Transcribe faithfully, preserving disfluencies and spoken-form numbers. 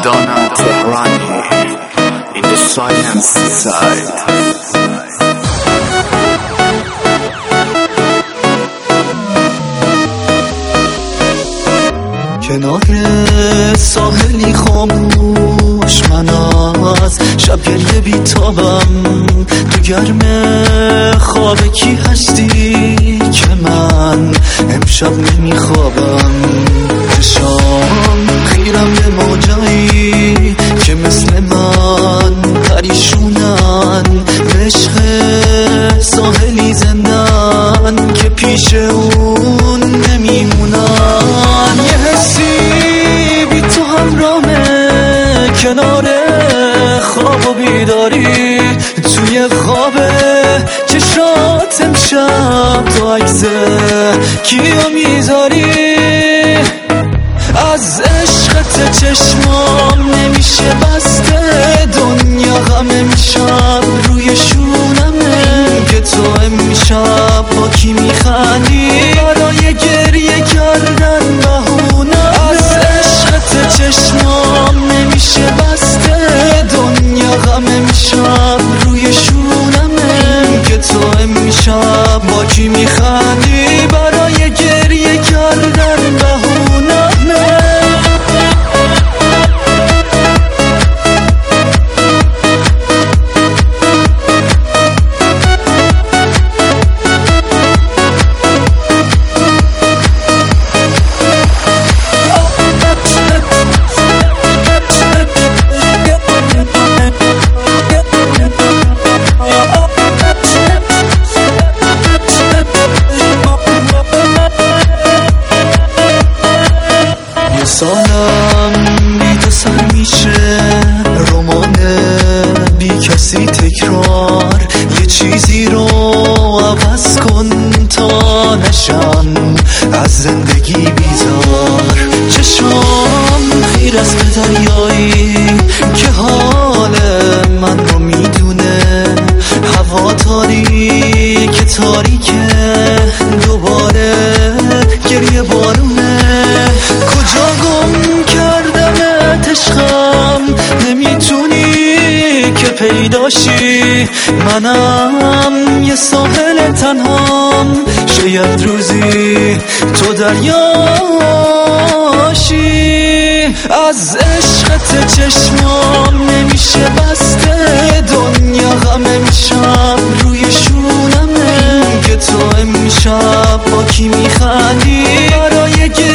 Donna Tehrani in the silence side. کنار ساحلی خاموش من از شب گریه بیتابم، تو گرم خواب کی هستی که من امشب نمیخوابم. چشام خیرم به موجایی که مثل من پریشونن، به عشق ساحلی زندن که پیش اون نمیمونن. یه حسی بی تو همرامه کنار خواب و بیداری، توی خواب چشات امشب تو عکسه کیو میذاری. از عشقت چشمام نمیشه بسته، دنیا غم امشب روی شونمه که تو امشب با کی میخندی برای گریه کردن بهونمه. از عشقت چشمام نمیشه بسته، دنیا غم امشب روی شونمه که تو امشب با کی میخندی برای گریه کردن بهونمه. سالم بی تو سر میشه، رمان بی کسی تکرار، یه چیزی رو عوض کن تا نشم از زندگی بیزار. چشام خیر از به دریایی که حال من رو میدونه، هوا تاریک تاریکه دوباره گریه بارونه. کجا گم کردمت عشقم نمیتونی که پیداشی، منم یه ساحل تنهام، شاید روزی تو دریاشی. از عشقت چشمام نمیشه بسته، دنیا غم امشب روی شونمه که تو امشب با کی میخندی برای